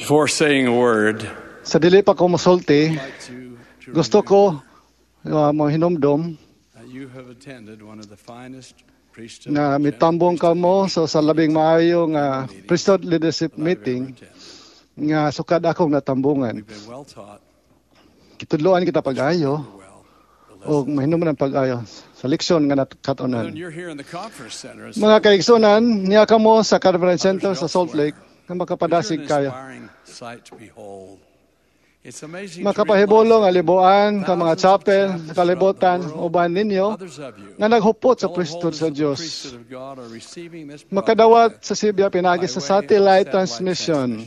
Before saying a word, Sa dili pa ko mosulti, I'd like to gusto ko hinumdom you have attended one of the finest priesthood na mitambong ka mo sa labing maayo nga priesthood leadership that I've ever meeting attended. nga sukad akong natambungan. We've been well taught, Kitudloan kita pag-ayo well. o mahinumon ang pag-ayo sa leksyon nga When nakatunan. you're here in the conference center, Mga kaigsunan, niya ka mo sa Conference Center sa Salt Lake nga makapadasig kayo. inspiring sight to behold. It's amazing Makapahibulong alibuan ka mga chapel sa kalibutan uban ninyo others of you nga naghupot sa all priesthood holders sa of the Dios. priesthood of God are receiving this Makadawat broadcast sa Sibya pinagi by sa way of satellite transmission.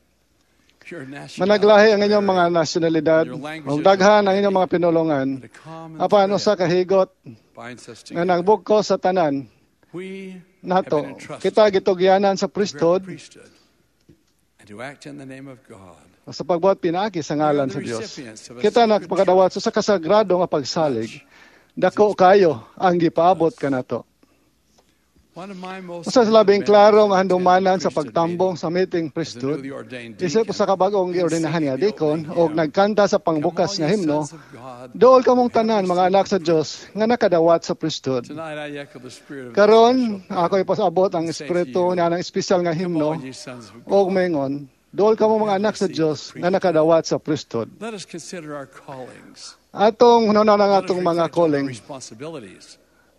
Your nationality Managlahi ang inyong mga nasyonalidad ug daghan ang inyong mga pinulungan. the common Apan usa ka higot binds us nga together. nagbugko sa tanan We nato. have been entrusted Kita gitugyanan sa to bear the priesthood priesthood and to act in the name of God. sa pagbuhat pinagi sa ngalan We sa are the Dios. recipients of a Kita sacred nagpakadawat sa kasagrado nga pagsalig. Dako kayo ang gipaabot kanato. One of my most Usa sa labing klaro nga attended handumanan sa priesthood pagtambong meeting sa meeting as a priesthood newly ordained isip deacon sa kabagong giordinahan nga dikon og nagkanta sa Come pangbukas all nga ye himno. sons of God, Dool kamong tanan mga anak sa Dios nga nakadawat sa priesthood. tonight I echo the spirit of Karon the ako ipasabot ang espiritu na ng espesyal nga Come himno all ye sons of og God. mengon. Dool kamong mga anak sa Dios nga nakadawat sa priesthood. Let us consider our callings. Atong hunaw na Let us atong mga reflect on our calling. responsibilities.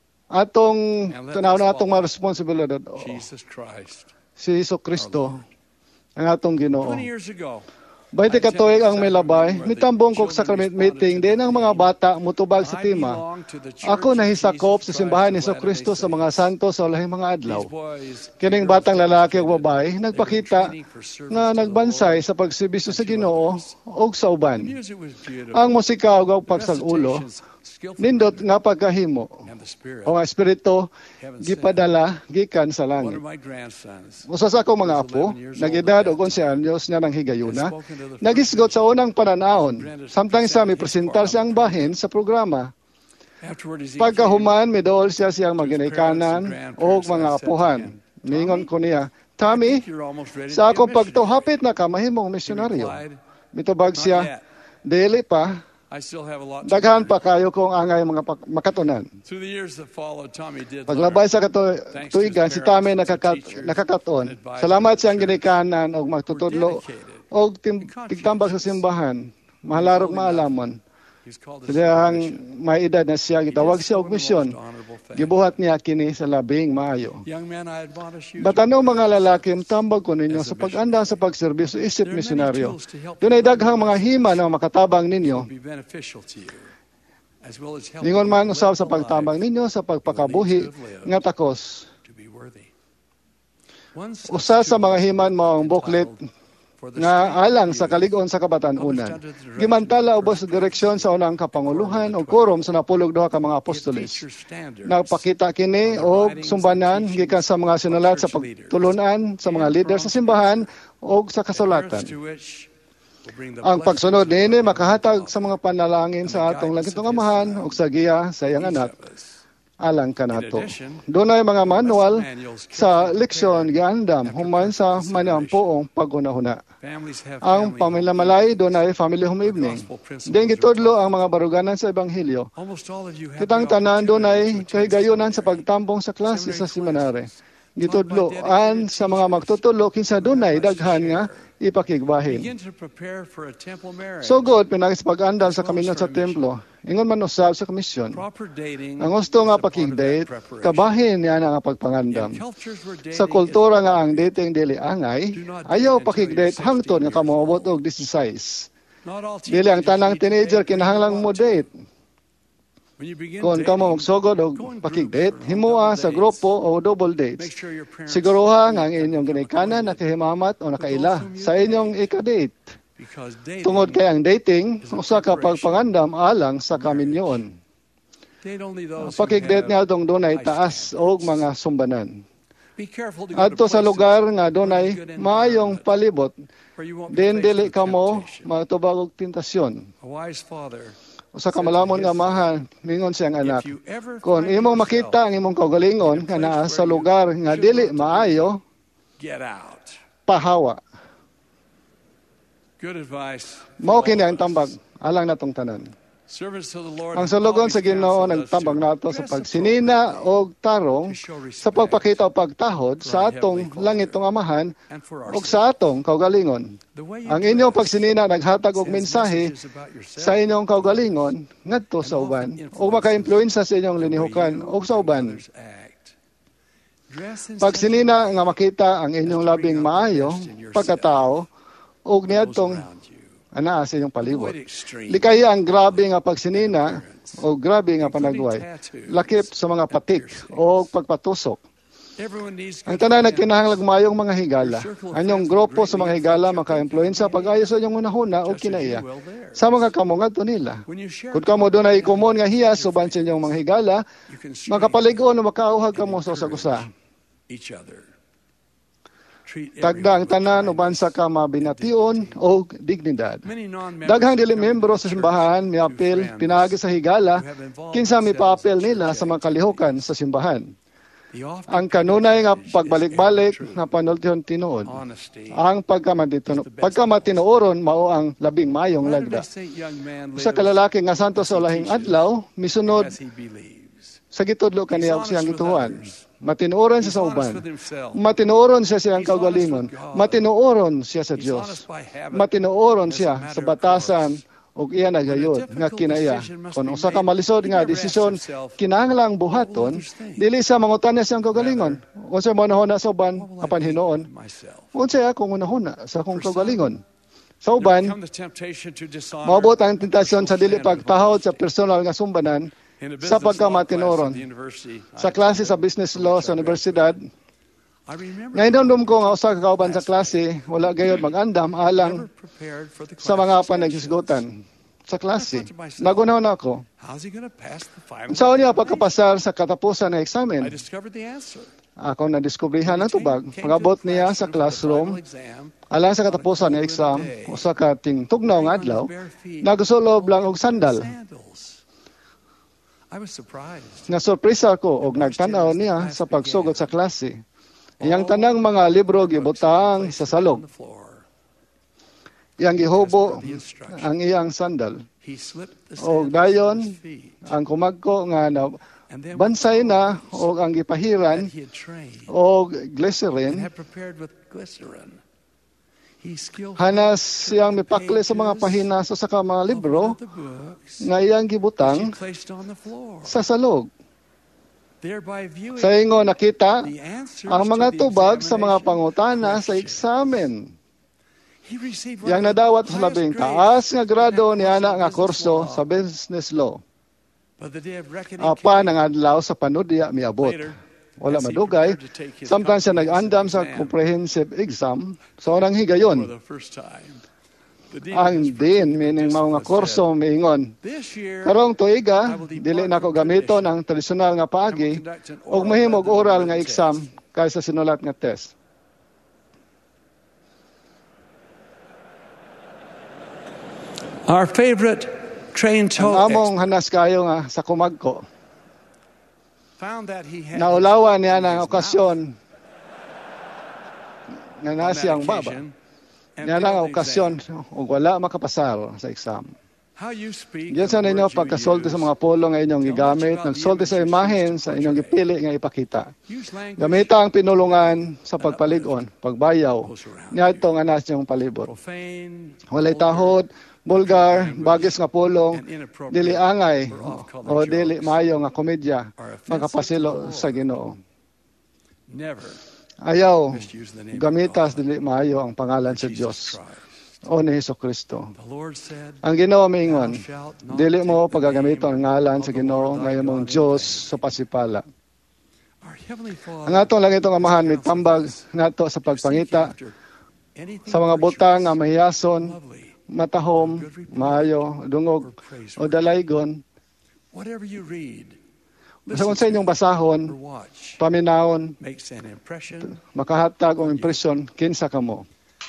Atong tunaw na atong mga responsibilidad. Jesus Christ. Si Hesus Kristo ang atong Ginoo. 20 years ago, 20 ka tuig ang milabay, mitambong kog sacrament meeting din ang mga bata mutubag sa I tema. belong to the Church Ako of nahisakop Jesus sa simbahan ni Christ Hesus of Kristo Latter-day sa mga Saints. santo sa ulahing mga adlaw. These boys, Kining girls batang lalaki ug babae demonstrated nagpakita training for service nga to the nagbansay Lord sa pagsibisyo sa and to Ginoo others. ug sa The uban. music was beautiful. Ang musika ug ang pagsagulo Recitations, skillful nindot rhythm, nga pagkahimo and the Spirit. o ang espiritu Heaven sent. gipadala gikan sa One langit. of my grandsons Usa sa akong mga apo, nag-edad og 11 anyos nga nang higayuna, nagisgot sa unang pananaon, samtang sa mipresentar siyang bahin sa programa. afterward as he Pagkahuman, midool siya siyang maginikanan o mga apuhan. Ningon ko niya, Tommy, came, you're almost ready sa to be a akong missionary." pagtuhapit na ka, mahimong He misyonaryo. replied, Mitubag "Not siya, yet. dili pa, I still have a lot to daghan learn." pa kayo kung angay mga makatunan. Through the years that followed, Tommy did Paglabay learn. sa tuigan, si Tommy nakakaton. Salamat siyang ginikanan o magtutudlo o tigtambag sa simbahan. Mahalarog maalamon. He's called his Kaya mission. may edad na siya, He gitawag did siya so og in the misyon. most honorable faith. Gibuhat niya kini sa labing maayo. Young men, I admonish you. Batano mga lalaki, tambag ko ninyo sa pag-anda sa pagserbisyo isip There are many misyonaryo. tools to help Dunay you learn daghang mga hima na makatabang will ninyo. be beneficial to you, as well as help Ningon you man live usab sa the pagtabang life ninyo sa pagpakabuhi nga takos. to be worthy. One such Usa sa tool mga himan mao ang booklet entitled, "For the nga Strength alang of sa Youth," kalig-on sa kabatanunan. Gimantala ubos sa direksyon sa unang kapanguluhan o quorum sa napulog duha ka mga It apostoles. features standards Nagpakita kini og sumbanan gikan sa mga sinulat sa pagtulunan sa mga leader sa simbahan o sa adherence kasulatan. to which will bring the Ang blessings pagsunod of niini God makahatag Himself sa mga panalangin sa atong langitong amahan ug sa giya sa iyang to each anak of us. alang In kanato. addition, Dunay mga manual manuals sa carefully leksyon prepared giandam after human sa careful manampuong pag-unahuna. Families have Ang family pamilya home malay meetings. dunay family home where evening. gospel principles Din are gitudlo taught. ang mga baruganan sa ebanghelyo. Almost all of you have Kitang the tanan opportunity dunay to attend kahigayunan sa seminary. pagtambong sa klase sa seminary. Gitudloan dedicated sa mga teachers magtutulo kinsa dunay who have much to daghan nga share. ipakigbahin. Begin to prepare for a temple marriage. So good pinagis pag-andam sa kaminyo sa templo. Ingon man usab sa komisyon. Proper dating Ang gusto nga is a part of that pakigdate, preparation. kabahin niya nga pagpangandam. In cultures where dating Sa is kultura nga ang dating dili angay, Do not date ayaw until pakigdate you're hangtod nga 16 years kamoabot old. og 16. not all Dili ang teenagers tanang need to teenager date when you kinahanglang mo want to. date. When you begin Kung kamo dating, magsugod og go in pakigdate, groups or on himoa double sa dates. grupo o double Make dates. sure your parents Siguruha nga ang agree inyong and become ginikanan acquainted, nakahimamat o nakaila sa inyong ika-date. because dating Tungod kay ang dating, usa ka pagpangandam alang sa kaminyoon. date only those who Pakigdate nga have. itong dunay taas o mga sumbanan. Be careful to go to Adto sa places lugar nga where dunay there's good maayong environment, palibot, where you won't be din faced dili with kamo temptation. matubag og tentasyon. A wise father, Usa ka malamon nga mahal, mingon siyang anak. if you ever Kung find imong yourself, makita ang imong kaugalingon nga naa sa lugar nga dili maayo, get out. pahawa. Good advice. Mao kini ang tambag alang natong tanan. Servants to the Lord Ang sulugon sa Ginoo nagtambag nato sa pagsinina o tarong sa pagpakita o pagtahod sa atong langitong amahan o sa atong kaugalingon. Ang inyong pagsinina naghatag og mensahe sa inyong kaugalingon ngadto sa uban o maka-impluwensya sa inyong linihukan o sa uban. Pagsinina nga makita ang inyong labing maayo pagkatao og niadtong ana sa inyong palibot. Likay ang grabe nga pagsinina o grabe nga panagway. Lakip sa mga patik o pagpatusok. Ang tanan nagkinahanglag mayong mga higala. Anyong grupo sa mga higala maka-impluwensya pag-ayo sa inyong unahuna o kinaiya. Sa mga kamungad to nila. Kung kamo doon ay kumon nga hiyas uban sa inyong mga higala, makapaligon o makauhag kamo sa usa-usa. Tagda ang tanan uban sa kamabination o dignidad. Daghang dili membro sa simbahan miapil pinaagi sa higala kinsa mipapil nila sa mga kalihukan sa simbahan. Ang kanunay nga pagbalik-balik nga panultihon tinuod. Ang pagkamatinuoron mao ang labing mayong lagda. Sa kalalaki nga santo sa ulahing adlaw misunod sa gitudlo kaniya og siyang gituan. Matinuoron siya sa uban. Matinuoron siya siyang kaugalingon. Matinuoron siya sa Dios. Matinuoron siya sa batasan ug iya nagayod nga kinaya. Kung usa ka malisod nga desisyon kinahanglang buhaton, dili sa mangutan niya siyang kaugalingon. Unsa mo nahuna sa uban apan hinuon? Unsa akong unahuna sa akong kaugalingon? Sa uban, maabot ang tentasyon sa dili pagtahod sa personal nga sumbanan sa pagkamatinuoron. Sa klase sa business law sa universidad, ngayon ko nga usa ka kauban sa klase, wala gayod mag-andam alang sa mga panaghisgutan sa klase. Nagunaw na ako. Saan niya pagkapasar sa katapusan ng eksamen? Ako na-diskubrihan ang tubag. Pag-abot niya sa classroom, alang sa katapusan ng exam, usa ka tingtugnaw nga adlaw, nagusulob lang og sandal. Nasurpresa ko og nagtanaw niya sa pagsugod sa klase. Iyang tanang mga libro gibutang sa salog. Iyang gihubo ang iyang sandal. Og dayon ang kumagko nga na bansay na og ang gipahiran og glycerin. Hanas siyang mipakli sa mga pahina sa mga libro nga iyang gibutang sa salog. Sa ingo nakita ang mga tubag sa mga pangutana sa eksamen. Yang nadawat sa labing taas nga grado niya nga kurso sa business law. Apan ang adlaw sa panudya miabot. Wala madugay. Samtang siya nag-andam sa comprehensive exam, so nang higayon. Ang din, meaning mga kurso, miingon. Karong tuiga, dili na ko gamiton ang tradisyonal nga paagi o mahimog oral nga exam kaysa sinulat nga test. Our favorite train tow ang among hanas kayo nga sa kumagko. Naulawan niya ng okasyon na nasiyang baba. Niya lang okasyon o wala makapasar sa exam. Diyan sa ninyo pagkasolti sa mga polo nga inyong gigamit, nagsolti sa imahen sa inyong gipili nga ipakita. Gamita ang pinulungan sa pagpaligon, pagbayaw. Niya ito nga nasyang palibot. Walay tahod, bulgar, bagis nga pulong, dili angay, o dili mayo nga komedya, makapasilo sa Ginoo. Ayaw, gamitas dili maayo ang pangalan sa Dios o ni Hesukristo. Ang Ginoo miingon, dili mo pagagamito ang ngalan sa Ginoo nga imong Dios sa pasipala. Ang atong langitong amahan mitambag nato sa pagpangita sa mga butang nga mahiyason, matahom, maayo, dungog, o dalaygon. Sa kung sa inyong basahon, paminahon, makahatag o impresyon, kinsa kamo.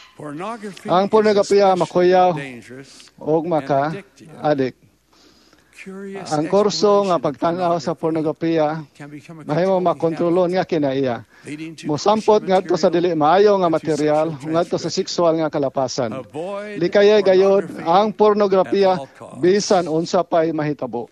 Ang pornografiya makuyaw o maka-adik. Ang kurso nga pagtanaw sa pornografiya mahimo makontrolon nga kinaiya. Mosampot ngadto sa dili maayo nga material ngadto sa sexual nga kalapasan. Likayay gayod ang pornografiya bisan unsa pay mahitabo.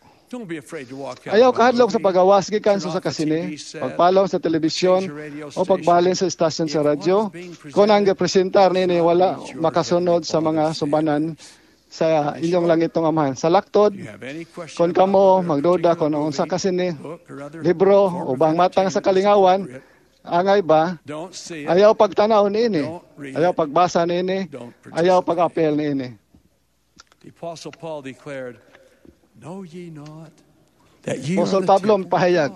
Ayaw kahadlok sa pagawas gikan sa kasine, pagpalong sa telebisyon o pagbalin sa istasyon sa radyo. Kung ang gipresentar nini wala makasunod sa mga sumbanan sa inyong langitong amahan. Sa laktod, kung kamo magduda kung unsa kasine, libro o bang matang sa kalingawan, angay ba? Ayaw pagtanaw niini, ayaw pagbasa niini, ayaw pag-apel niini. The Apostle Paul declared, "Know ye not Apostol Pablo pahayag.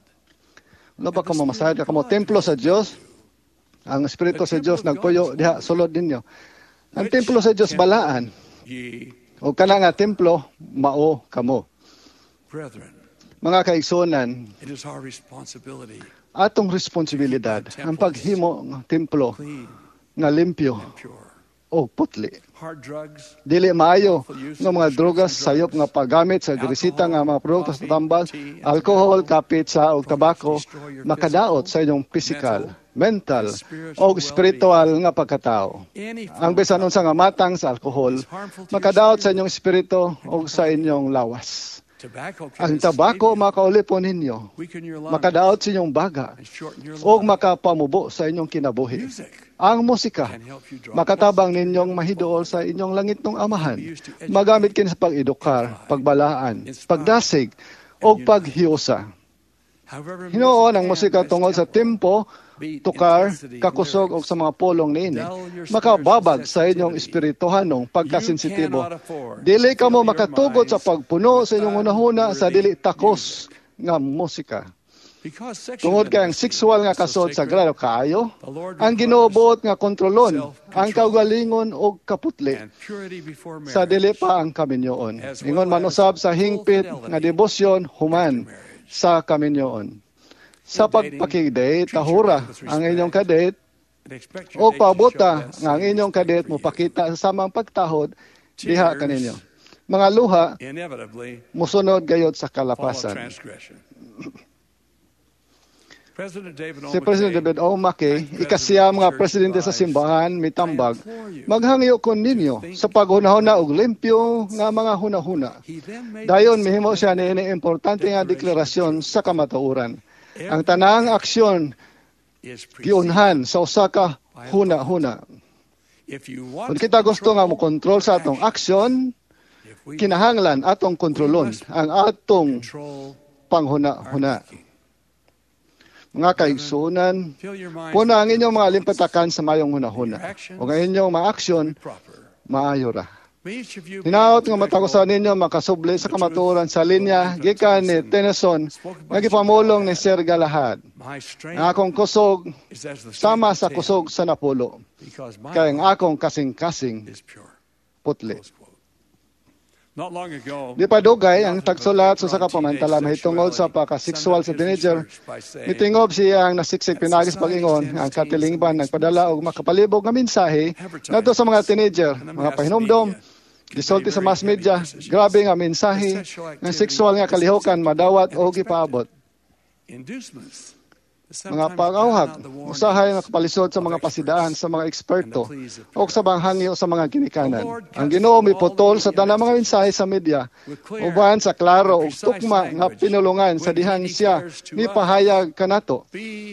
Ano ba kamo masahid ka kamo templo sa Dios? Ang Espiritu sa Dios nagpuyo diha sulod ninyo. Ang templo sa Dios balaan. O kana nga templo mao kamo. Brethren, mga kaigsunan, it is our responsibility atong responsibilidad ang paghimo ng templo nga limpyo o putli. Dili maayo ng mga drogas, sayop nga paggamit sa grisita nga mga produkto sa tambal, alcohol, kapitsa o tabako, makadaot sa inyong physical, mental o spiritual nga pagkatao. Ang bisan unsa nga matang sa alcohol, makadaot sa inyong espiritu o sa inyong lawas. Ang tabako makaulipon ninyo, makadaot sa inyong baga o makapamubo sa inyong kinabuhi. Ang musika, makatabang ninyong mahidool sa inyong langitong amahan. Magamit kin sa pag-edukar, pagbalaan, pagdasig, o paghiusa. Hinuon ang musika tungod sa tempo, tukar, kakusog o sa mga pulong niini. Makababag sa inyong espirituhanong pagkasensitibo. Dili ka mo makatugot sa pagpuno sa inyong unahuna sa dili takos nga musika. Tungod kay ang sexual nga kasod sagrado kaayo, ang ginubuot nga kontrolon, ang kaugalingon o kaputli sa dili pa ang kaminyoon. Ingon man usab sa hingpit nga debosyon human sa kaminyoon. Sa pagpakidate, tahura ang inyong kadate o pabuta nga ang inyong kadate mo pakita sa samang pagtahod diha kaninyo. Mga luha musunod gayod sa kalapasan. Si President David O. McKay, ikasiyam nga presidente sa simbahan, mitambag, maghangyo kon ninyo sa paghunahuna og limpyo nga mga hunahuna. Dayon mihimo siya ni importante nga deklarasyon sa kamatuoran. Ang tanang aksyon giunhan sa usa ka huna-huna. Kung kita gusto nga mo kontrol sa atong aksyon, kinahanglan atong kontrolon ang atong panghuna-huna. Mga kaigsunan, puna ang inyong mga limpatakan sa mayong hunahuna. O ang inyong mga aksyon, maayo ra. Hinaot nga matagusan ninyo makasubli sa kamatuoran sa linya gikan ni Tennyson nga gipamulong ni Sir Galahad. Ang akong kusog sama sa kusog sa napulo. Kaya ang akong kasing-kasing putli. Di pa dugay ang tagsulat sa kapamantala mahitungod sa pagkaseksual sa teenager. Mitingob siya ang nasiksik pinagis pag-ingon ang katilingban nagpadala og makapalibog nga mensahe ngadto sa mga teenager, mga pahinomdom, gisulti sa mass media, grabe nga mensahe nga sexual nga kalihukan madawat o gipaabot. Mga pag-awhag, usahay nga kapalisod sa mga pasidaan sa mga eksperto o sa banghangyo sa mga ginikanan. Ang Ginoo miputol sa tanang mga mensahe sa media, uban sa klaro ug tukma nga pinulungan sa dihang siya mipahayag kanato.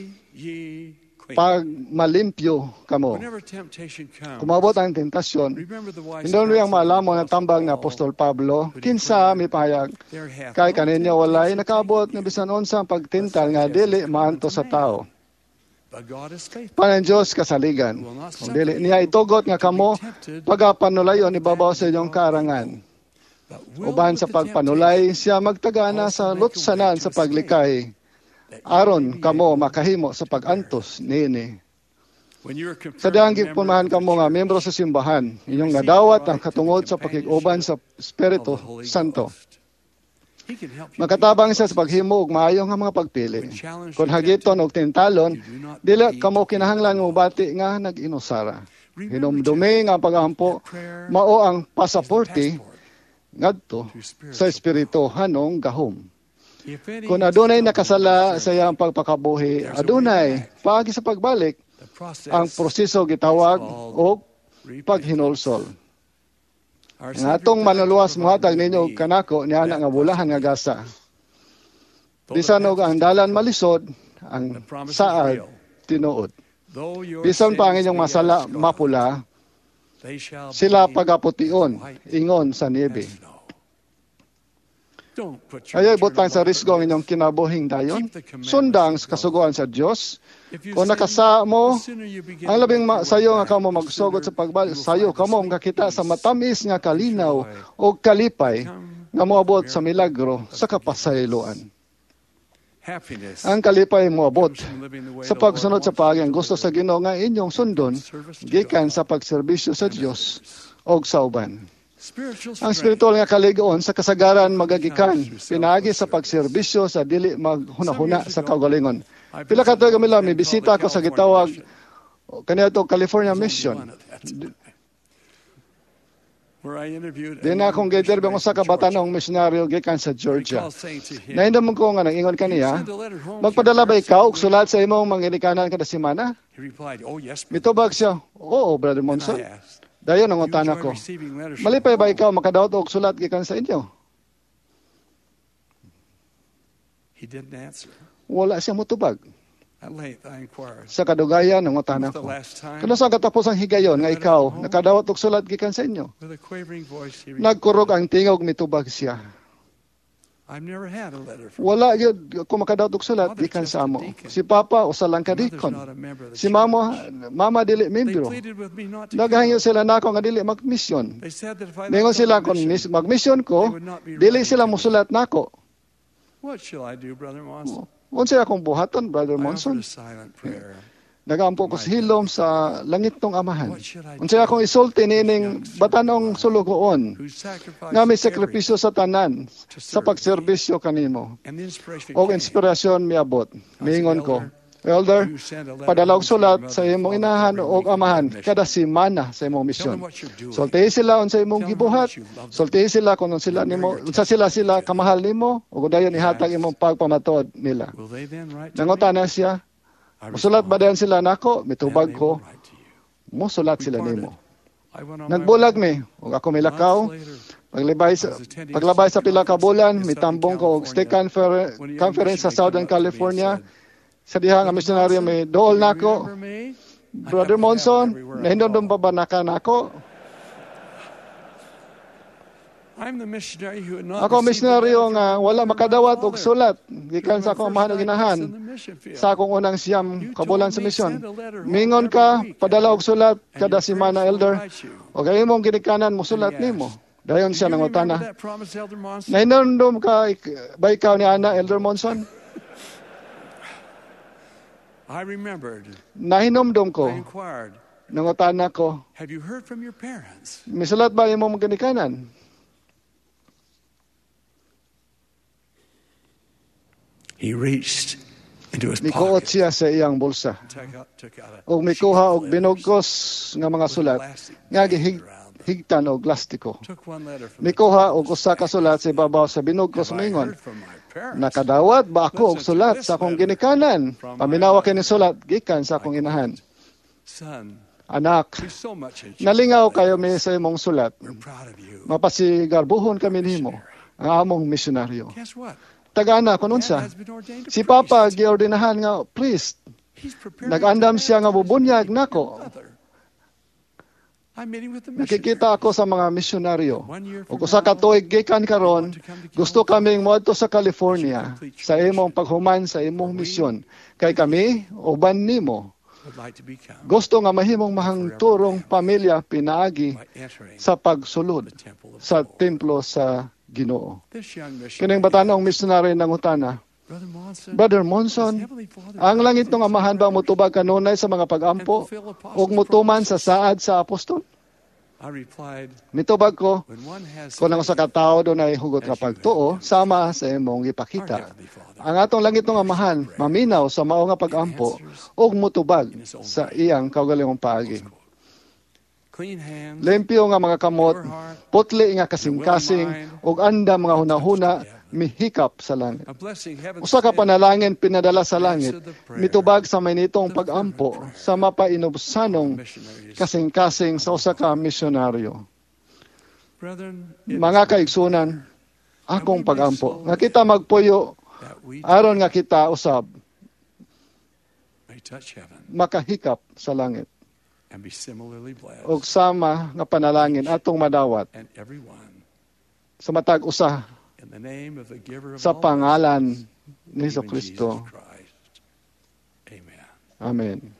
Pag malimpyo kamo. Kumabot ang tentasyon, hindi ang maalamon na tambang na Apostol Pablo, kinsa mipahayag, kay kaninyo walay nakabot na bisan unsang pagtintal nga dili maanto sa tao. Panang Diyos kasaligan. Kung dili niya itugot nga kamo, pagapanulayon ibabaw sa inyong karangan. Uban sa pagpanulay, siya magtagana sa lutsanan sa paglikay. Aron kamo makahimo sa pag-antos niini. Sa dihang gipunahan kamo nga membro sa simbahan, inyong nadawat ang katungod sa pakiguban sa Espiritu Santo. Makatabang siya sa paghimo og maayo nga mga pagpili. Kung hagiton og tintalon, dili kamo kinahanglan mo bati nga nag-inusara. Hinumdumi nga pagampo mao ang pasaporte ngadto sa espirituhanong gahom. Kung adunay nakasala sa iyang pagpakabuhi, adunay paagi sa pagbalik, ang proseso gitawag og paghinulsol. Ang atong manuluwas mohatag ninyo kanako niya nga bulahan nga gasa. Bisan og ang dalan malisod, ang saad tinuod. Bisan pa ang inyong masala mapula, sila pagapution ingon sa niebe. Ayaw butang sa risgo ang inyong kinabuhing dayon. Sundang sa kasuguan sa Dios. Kung nakasa mo, ang labing sayo nga kamo magsugod sa pagbalik, sayo kamo makakita sa matamis nga kalinaw o kalipay nga moabot sa milagro sa kapasayloan. Ang kalipay moabot sa pagsunod sa paagi ang gusto sa Ginoo nga inyong sundon gikan sa pagserbisyo sa Dios o sa uban. Ang spiritual nga kaligoon sa kasagaran magagikan pinaagi sa pagserbisyo sa dili maghuna-huna sa kaugalingon. Pila ka tuig kamila may bisita ko sa gitawag kaniadto California Mission. Din akong gi-interview sa kabatanong misyonaryo gikan sa Georgia. Naindam ko nga nag-ingon kaniya, magpadala ba ikaw og sulat sa imong manginikanan kada semana? Mitubag siya, oo, Brother Monson. Dayon ang utana ko. Malipay ba ikaw makadawat og sulat gikan sa inyo? Wala siya motubag. Sa kadugayan ang utana ko. Kano sa katapos ang higayon nga ikaw nakadawat og sulat gikan sa inyo? Nagkurog ang tingog mitubag siya. Wala yun kung makadawat og sulat gikan sa amo. Si Papa usa lang ka dikon. Si Mama dili membro. Nagahangyo sila nako nga dili magmisyon. Ningon sila kung magmisyon ko, dili sila mosulat nako. What shall I do, Brother Monson? Unsay akong buhaton, Brother Monson? Nagampo ko sa hilom sa langit tong Amahan. Unsay akong isulti nining batanong sulugoon nga may sakripisyo sa tanan sa pagserbisyo kanimo. O inspirasyon miabot. Miingon ko, Elder, padala og sulat sa imong inahan o amahan kada semana sa imong misyon. Sultihi sila unsa imong gibuhat. Sultihi sila kung sila nimo, unsa sila kamahal nimo ug dayon ihatag imong pagpamatuod nila. Nangutana siya, musulat ba dayon sila nako? Mitubag ko, musulat sila nimo. Nagbulag mi ug ako milakaw. Paglabay sa pila ka bulan, mitambong ko og stake conference sa Southern California. Sa diha nga misyonaryo may dool nako. Brother Monson, nahindom pa ba nako? Ako misyonaryo nga wala makadawat og sulat gikan sa akong amahan ug inahan sa akong unang siyam kabulan sa misyon. Mingon ka padala og sulat kada semana, Elder. O gayon mong ginikanan mo sulat nimo. Dayon siya nangutana. Nahindom ka ba ikaw ni Ana, Elder Monson? I remembered. Nahinomdom ko. I inquired. Nangutana ko. Have you heard from your parents? Misulat ba imong ginikanan? He reached into his Nikuot pocket. siya sa iyang bulsa. Og mikuha og binugkos nga mga sulat nga higtan og plastiko. Mikuha og usa ka sulat sa ibabaw sa binugkos mingon. Nakadawat ba ako og sulat sa akong ginikanan? Paminawa kini sulat gikan sa akong inahan. Anak, nalingaw kayo mi sa imong sulat. Mapasigarbuhon kami nimo ang among misyonaryo. Tagana kunon sa. Si Papa giordinahan nga priest. Nag-andam siya nga bubunyag nako. Nakikita ako sa mga misyonaryo. Ug usa ka tuig gikan karon, gusto kaming moadto sa California sa imong paghuman sa imong misyon. Kay kami uban nimo. Gusto nga mahimong mahangturong pamilya pinaagi sa pagsulod sa templo sa Ginoo. Kining batanong misyonaryo nangutana, Brother Monson, ang langit ng amahan ba mutubag kanunay sa mga pagampo o mutuman sa saad sa apostol? Mitubag ko, kung ang usa ka tawo doon ay hugot nga pagtuo, sama sa imong ipakita. Ang atong langit ng amahan, maminaw sa mao nga pagampo o mutubag sa iyang kaugalingong paagi. limpyo nga mga kamot, putli nga kasing-kasing, ug anda mga hunahuna, mihikap sa langit. Usa ka panalangin pinadala sa langit, mitubag sa may nitong pag-ampo sa mapainubsanong kasing-kasing sa usa ka misyonaryo. Mga kaigsunan, akong pag-ampo. Nga kita magpuyo, aron nga kita usab, makahikap sa langit. Og sama nga panalangin atong madawat sa matag usa sa pangalan ni Jesucristo. Amen.